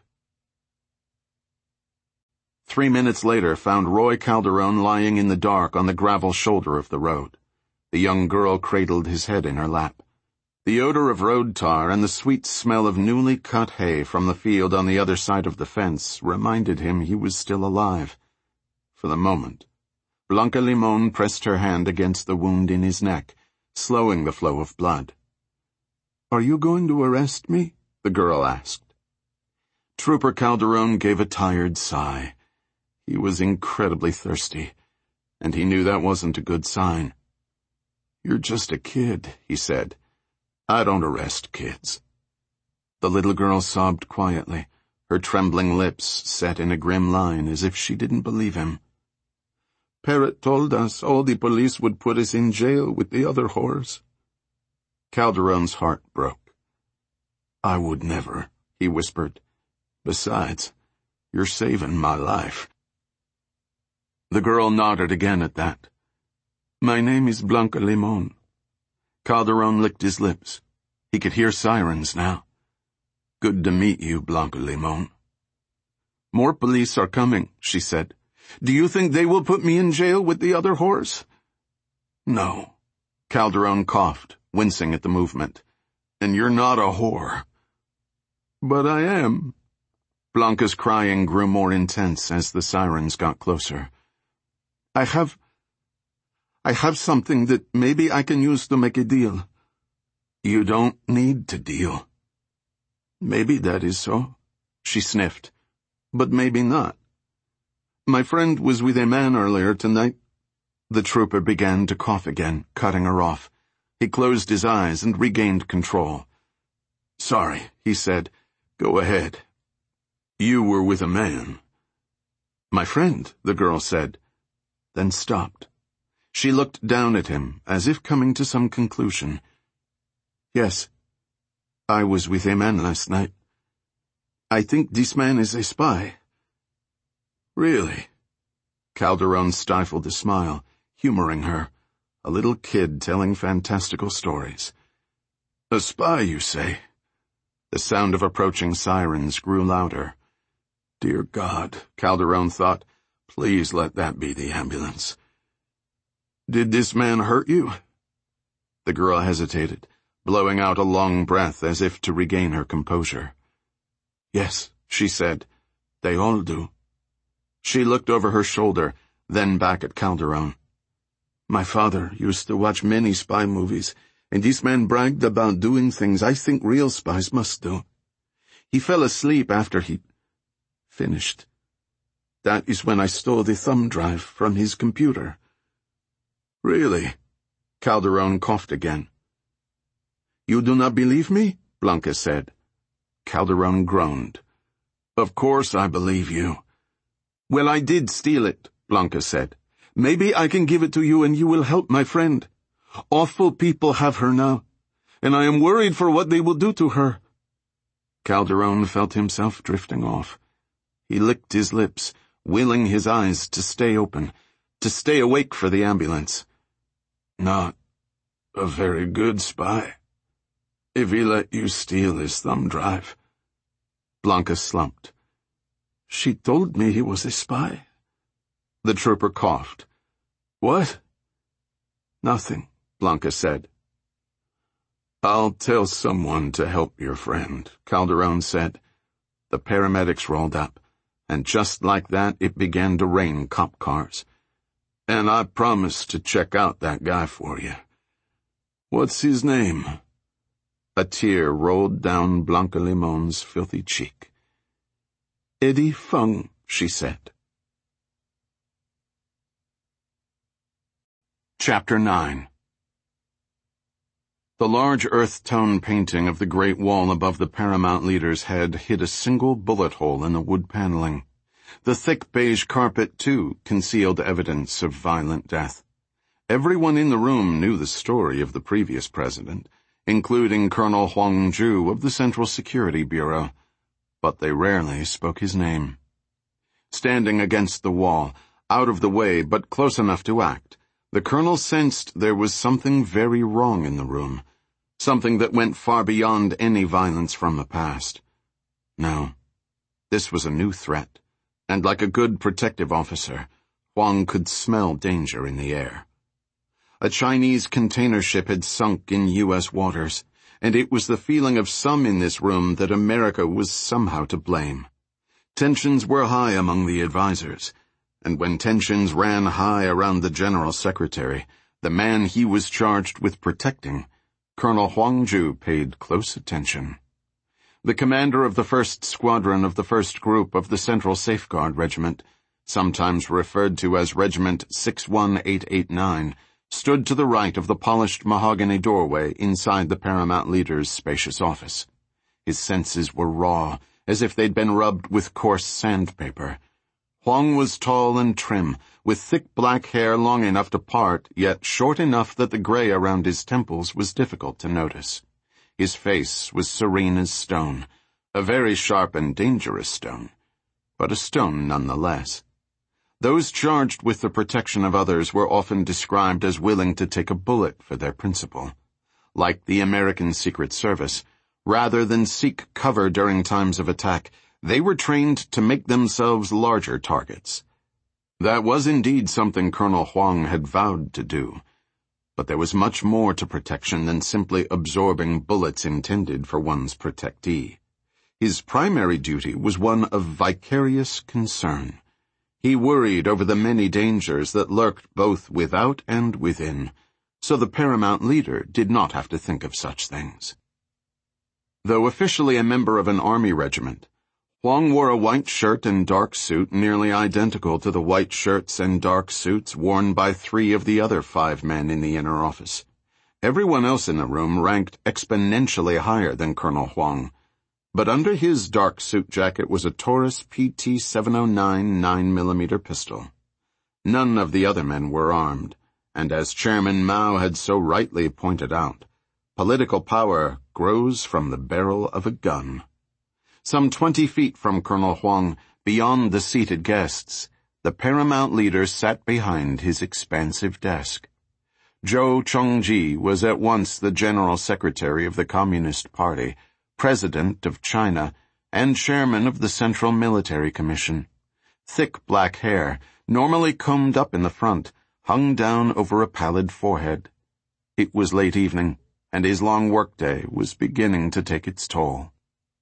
[SPEAKER 1] Three minutes later found Roy Calderon lying in the dark on the gravel shoulder of the road. The young girl cradled his head in her lap. The odor of road tar and the sweet smell of newly cut hay from the field on the other side of the fence reminded him he was still alive. For the moment, Blanca Limon pressed her hand against the wound in his neck, slowing the flow of blood. "Are you going to arrest me?" the girl asked. Trooper Calderon gave a tired sigh. He was incredibly thirsty, and he knew that wasn't a good sign. "You're just a kid," he said. "I don't arrest kids." The little girl sobbed quietly, her trembling lips set in a grim line as if she didn't believe him. "Parrott told us all the police would put us in jail with the other whores." Calderon's heart broke. "I would never," he whispered. "Besides, you're saving my life." The girl nodded again at that. "My name is Blanca Limon." Calderon licked his lips. He could hear sirens now. "Good to meet you, Blanca Limon." "More police are coming," she said. "Do you think they will put me in jail with the other whores?" "No." Calderon coughed, wincing at the movement. "And you're not a whore." "But I am." Blanca's crying grew more intense as the sirens got closer. I have... I have something that maybe I can use to make a deal." "You don't need to deal." "Maybe that is so," she sniffed. "But maybe not. My friend was with a man earlier tonight." The trooper began to cough again, cutting her off. He closed his eyes and regained control. "Sorry," he said. "Go ahead." "You were with a man." "My friend," the girl said, then stopped. She looked down at him, as if coming to some conclusion. "Yes, I was with a man last night. I think this man is a spy." "Really?" Calderon stifled a smile, humoring her, a little kid telling fantastical stories. "A spy, you say?" The sound of approaching sirens grew louder. Dear God, Calderon thought, please let that be the ambulance. "Did this man hurt you?" The girl hesitated, blowing out a long breath as if to regain her composure. "Yes," she said. "They all do." She looked over her shoulder, then back at Calderon. "My father used to watch many spy movies, and this man bragged about doing things I think real spies must do. He fell asleep after he finished. That is when I stole the thumb drive from his computer." "Really?" Calderon coughed again. "You do not believe me?" Blanca said. Calderon groaned. "Of course I believe you." "Well, I did steal it," Blanca said. "Maybe I can give it to you and you will help my friend. Awful people have her now, and I am worried for what they will do to her." Calderon felt himself drifting off. He licked his lips, willing his eyes to stay open, to stay awake for the ambulance. "Not a very good spy, if he let you steal his thumb drive." Blanca slumped. "She told me he was a spy." The trooper coughed. "What?" "Nothing," Blanca said. "I'll tell someone to help your friend," Calderon said. The paramedics rolled up, and just like that it began to rain cop cars. "And I promised to check out that guy for you. What's his name?" A tear rolled down Blanca Limon's filthy cheek. "Eddie Fung," she said. Chapter nine. The large earth-tone painting of the Great Wall above the paramount leader's head hid a single bullet hole in the wood paneling. The thick beige carpet, too, concealed evidence of violent death. Everyone in the room knew the story of the previous president, including Colonel Huang Zhu of the Central Security Bureau, but they rarely spoke his name. Standing against the wall, out of the way but close enough to act, the colonel sensed there was something very wrong in the room, something that went far beyond any violence from the past. No, this was a new threat, and like a good protective officer, Huang could smell danger in the air. A Chinese container ship had sunk in U S waters, and it was the feeling of some in this room that America was somehow to blame. Tensions were high among the advisers, and when tensions ran high around the General Secretary, the man he was charged with protecting, Colonel Huang Zhu paid close attention. The commander of the first squadron of the first group of the Central Safeguard Regiment, sometimes referred to as Regiment six one eight eight nine, stood to the right of the polished mahogany doorway inside the paramount leader's spacious office. His senses were raw, as if they'd been rubbed with coarse sandpaper. Huang was tall and trim, with thick black hair long enough to part, yet short enough that the gray around his temples was difficult to notice. His face was serene as stone, a very sharp and dangerous stone, but a stone nonetheless. Those charged with the protection of others were often described as willing to take a bullet for their principle. Like the American Secret Service, rather than seek cover during times of attack, they were trained to make themselves larger targets. That was indeed something Colonel Huang had vowed to do, but there was much more to protection than simply absorbing bullets intended for one's protectee. His primary duty was one of vicarious concern. He worried over the many dangers that lurked both without and within, so the paramount leader did not have to think of such things. Though officially a member of an army regiment, Huang wore a white shirt and dark suit nearly identical to the white shirts and dark suits worn by three of the other five men in the inner office. Everyone else in the room ranked exponentially higher than Colonel Huang, but under his dark suit jacket was a Taurus P T seven oh nine nine millimeter pistol. None of the other men were armed, and as Chairman Mao had so rightly pointed out, political power grows from the barrel of a gun. Some twenty feet from Colonel Huang, beyond the seated guests, the paramount leader sat behind his expansive desk. Zhou Chongji was at once the General Secretary of the Communist Party, President of China, and Chairman of the Central Military Commission. Thick black hair, normally combed up in the front, hung down over a pallid forehead. It was late evening, and his long workday was beginning to take its toll.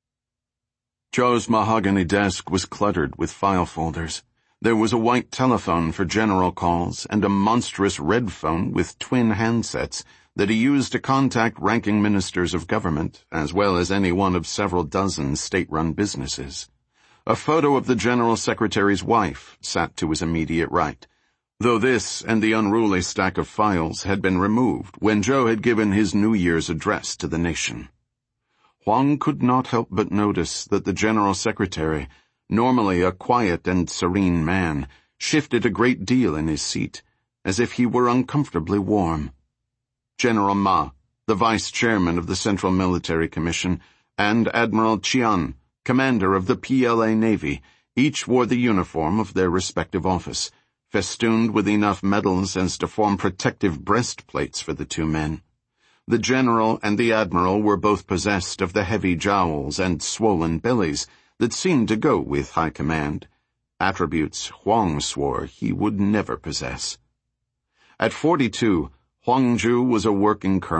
[SPEAKER 1] Zhou's mahogany desk was cluttered with file folders. There was a white telephone for general calls and a monstrous red phone with twin handsets that he used to contact ranking ministers of government, as well as any one of several dozen state-run businesses. A photo of the General Secretary's wife sat to his immediate right, though this and the unruly stack of files had been removed when Zhou had given his New Year's address to the nation. Huang could not help but notice that the General Secretary, normally a quiet and serene man, shifted a great deal in his seat, as if he were uncomfortably warm. General Ma, the Vice Chairman of the Central Military Commission, and Admiral Qian, commander of the P L A Navy, each wore the uniform of their respective office, festooned with enough medals as to form protective breastplates for the two men. The general and the admiral were both possessed of the heavy jowls and swollen bellies that seemed to go with high command, attributes Huang swore he would never possess. At forty-two, Huang Zhu was a working colonel,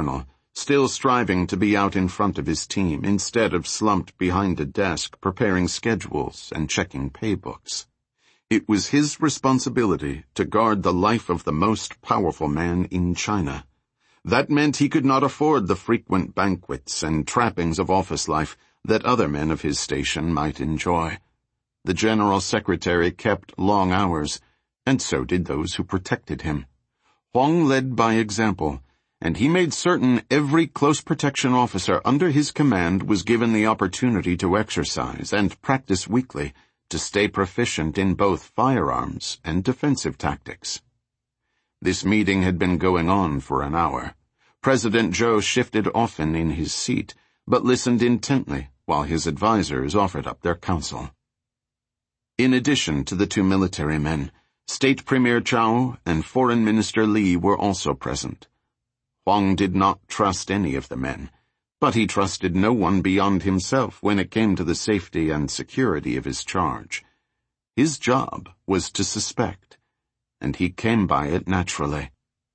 [SPEAKER 1] still striving to be out in front of his team instead of slumped behind a desk preparing schedules and checking paybooks. It was his responsibility to guard the life of the most powerful man in China. That meant he could not afford the frequent banquets and trappings of office life that other men of his station might enjoy. The General Secretary kept long hours, and so did those who protected him. Huang led by example, and he made certain every close protection officer under his command was given the opportunity to exercise and practice weekly to stay proficient in both firearms and defensive tactics. This meeting had been going on for an hour. President Zhou shifted often in his seat, but listened intently while his advisers offered up their counsel. In addition to the two military men, State Premier Chao and Foreign Minister Li were also present. Huang did not trust any of the men, but he trusted no one beyond himself when it came to the safety and security of his charge. His job was to suspect, and he came by it naturally.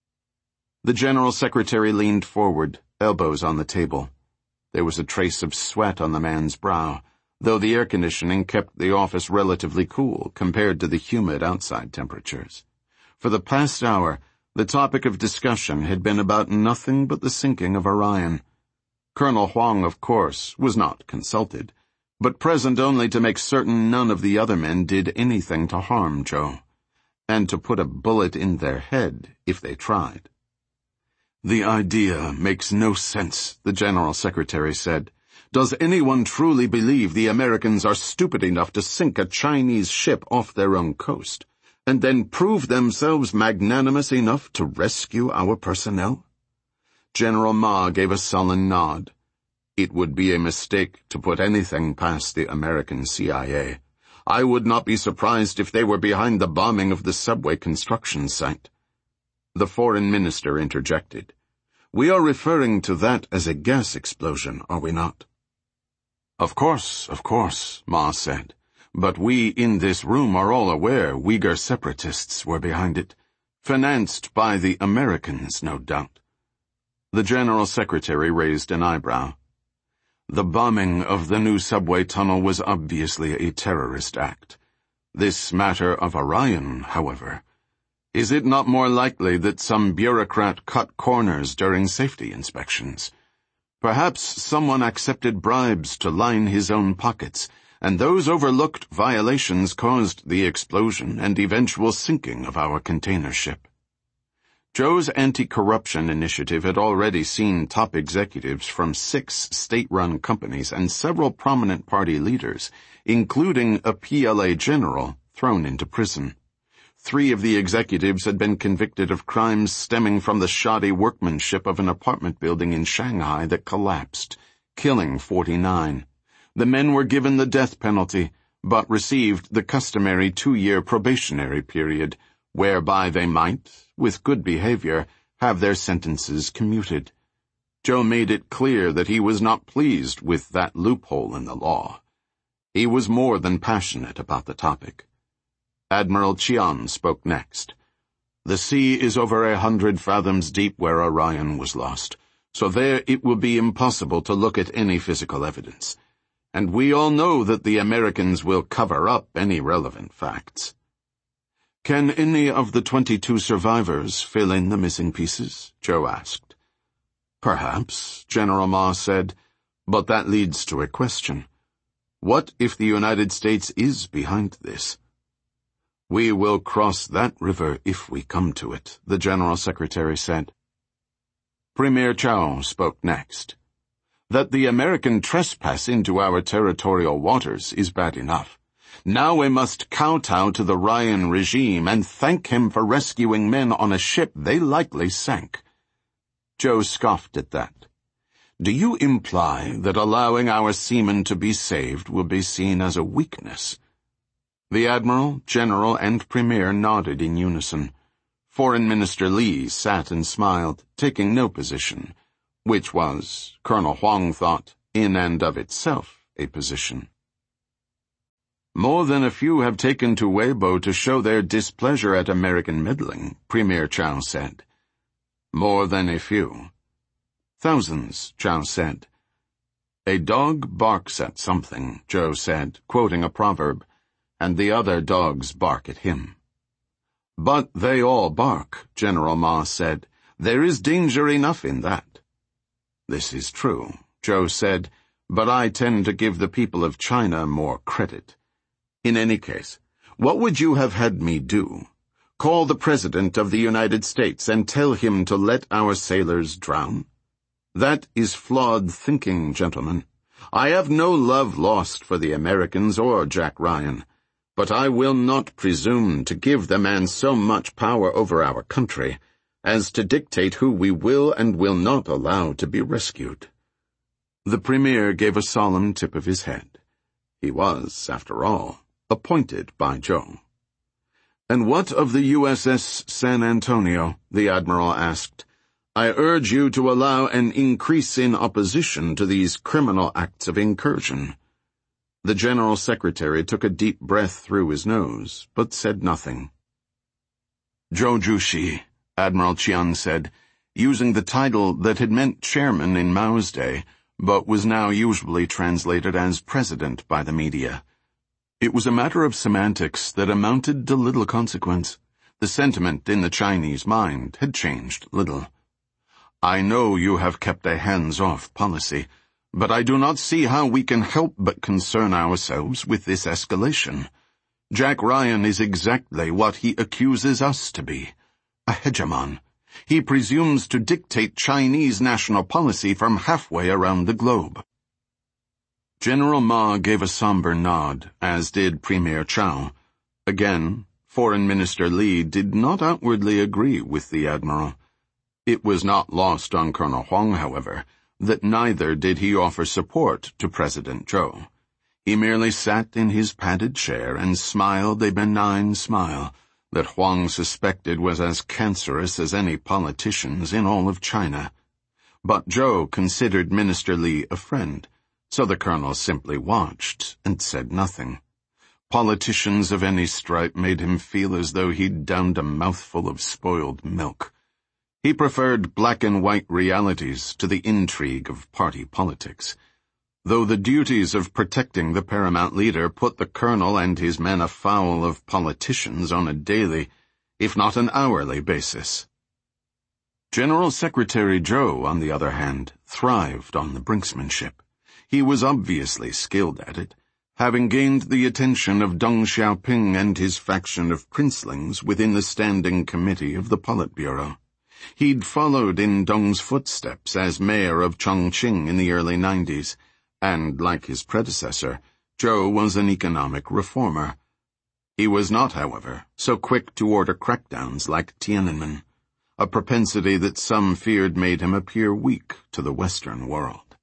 [SPEAKER 1] The General Secretary leaned forward, elbows on the table. There was a trace of sweat on the man's brow, though the air conditioning kept the office relatively cool compared to the humid outside temperatures. For the past hour, the topic of discussion had been about nothing but the sinking of Orion. Colonel Huang, of course, was not consulted, but present only to make certain none of the other men did anything to harm Zhou, and to put a bullet in their head if they tried. "The idea makes no sense," the General Secretary said. "Does anyone truly believe the Americans are stupid enough to sink a Chinese ship off their own coast, and then prove themselves magnanimous enough to rescue our personnel?" General Ma gave a sullen nod. It would be a mistake to put anything past the American C I A. I would not be surprised if they were behind the bombing of the subway construction site. The foreign minister interjected. "We are referring to that as a gas explosion, are we not?" "Of course, of course," Ma said. "But we in this room are all aware Uyghur separatists were behind it. Financed by the Americans, no doubt." The General Secretary raised an eyebrow. "The bombing of the new subway tunnel was obviously a terrorist act. This matter of Orion, however, is it not more likely that some bureaucrat cut corners during safety inspections? Perhaps someone accepted bribes to line his own pockets, and those overlooked violations caused the explosion and eventual sinking of our container ship." Zhou's anti-corruption initiative had already seen top executives from six state-run companies and several prominent party leaders, including a P L A general, thrown into prison. Three of the executives had been convicted of crimes stemming from the shoddy workmanship of an apartment building in Shanghai that collapsed, killing forty-nine. The men were given the death penalty, but received the customary two-year probationary period, whereby they might, with good behavior, have their sentences commuted. Zhou made it clear that he was not pleased with that loophole in the law. He was more than passionate about the topic. Admiral Qian spoke next. "The sea is over a hundred fathoms deep where Orion was lost, so there it will be impossible to look at any physical evidence. And we all know that the Americans will cover up any relevant facts." "Can any of the twenty-two survivors fill in the missing pieces?" Zhou asked. "Perhaps," General Ma said, "but that leads to a question. What if the United States is behind this?" "We will cross that river if we come to it," the General Secretary said. Premier Chao spoke next. "That the American trespass into our territorial waters is bad enough. Now we must kowtow to the Ryan regime and thank him for rescuing men on a ship they likely sank." Zhou scoffed at that. "Do you imply that allowing our seamen to be saved will be seen as a weakness?" The Admiral, General, and Premier nodded in unison. Foreign Minister Li sat and smiled, taking no position, which was, Colonel Huang thought, in and of itself a position. "More than a few have taken to Weibo to show their displeasure at American meddling," Premier Chao said. "More than a few." Thousands, Zhao said. A dog barks at something, Zhou said, quoting a proverb, and the other dogs bark at him. But they all bark, General Ma said. There is danger enough in that. This is true, Zhou said, but I tend to give the people of China more credit. In any case, what would you have had me do? Call the President of the United States and tell him to let our sailors drown? That is flawed thinking, gentlemen. I have no love lost for the Americans or Jack Ryan, but I will not presume to give the man so much power over our country as to dictate who we will and will not allow to be rescued. The Premier gave a solemn tip of his head. He was, after all, appointed by Zhou. And what of the U S S San Antonio? The Admiral asked. I urge you to allow an increase in opposition to these criminal acts of incursion. The General Secretary took a deep breath through his nose, but said nothing. Zhou Jushi, Admiral Qian said, using the title that had meant chairman in Mao's day, but was now usually translated as president by the media. It was a matter of semantics that amounted to little consequence. The sentiment in the Chinese mind had changed little. I know you have kept a hands-off policy, but I do not see how we can help but concern ourselves with this escalation. Jack Ryan is exactly what he accuses us to be, a hegemon. He presumes to dictate Chinese national policy from halfway around the globe. General Ma gave a somber nod, as did Premier Chao. Again, Foreign Minister Li did not outwardly agree with the Admiral. It was not lost on Colonel Huang, however, that neither did he offer support to President Zhou. He merely sat in his padded chair and smiled a benign smile that Huang suspected was as cancerous as any politician's in all of China. But Zhou considered Minister Li a friend, so the colonel simply watched and said nothing. Politicians of any stripe made him feel as though he'd downed a mouthful of spoiled milk. He preferred black-and-white realities to the intrigue of party politics, though the duties of protecting the paramount leader put the colonel and his men afoul of politicians on a daily, if not an hourly basis. General Secretary Zhou, on the other hand, thrived on the brinksmanship. He was obviously skilled at it, having gained the attention of Deng Xiaoping and his faction of princelings within the Standing Committee of the Politburo. He'd followed in Deng's footsteps as mayor of Chongqing in the early nineties, and, like his predecessor, Zhou was an economic reformer. He was not, however, so quick to order crackdowns like Tiananmen, a propensity that some feared made him appear weak to the Western world.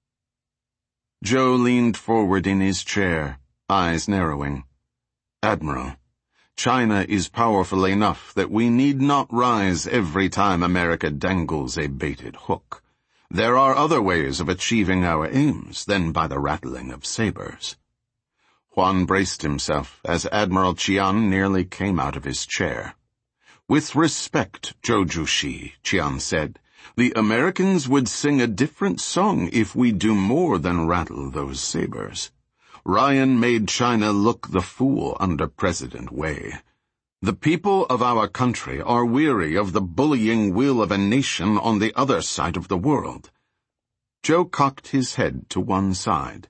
[SPEAKER 1] Zhou leaned forward in his chair, eyes narrowing. Admiral, China is powerful enough that we need not rise every time America dangles a baited hook. There are other ways of achieving our aims than by the rattling of sabers. Huan braced himself as Admiral Qian nearly came out of his chair. With respect, Zhou Jushi, Qian said, the Americans would sing a different song if we do more than rattle those sabers. Ryan made China look the fool under President Wei. The people of our country are weary of the bullying will of a nation on the other side of the world. Zhou cocked his head to one side.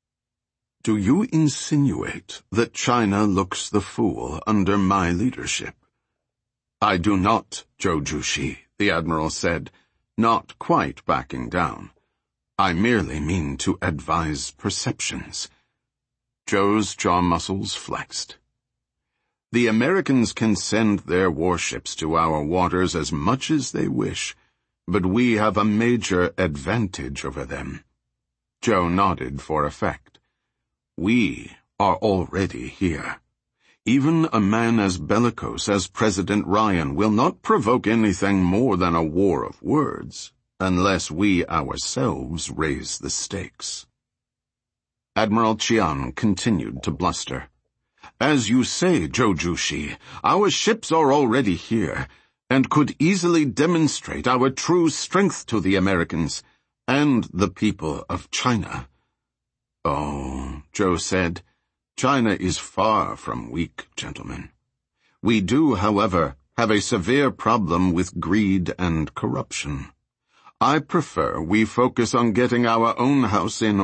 [SPEAKER 1] Do you insinuate that China looks the fool under my leadership? I do not, Zhou Jushi, the Admiral said, not quite backing down. I merely mean to advise perceptions. Zhou's jaw muscles flexed. The Americans can send their warships to our waters as much as they wish, but we have a major advantage over them. Zhou nodded for effect. We are already here. Even a man as bellicose as President Ryan will not provoke anything more than a war of words, unless we ourselves raise the stakes. Admiral Qian continued to bluster. As you say, Zhou Jushi, our ships are already here, and could easily demonstrate our true strength to the Americans, and the people of China. Oh, Joe said, China is far from weak, gentlemen. We do, however, have a severe problem with greed and corruption. I prefer we focus on getting our own house in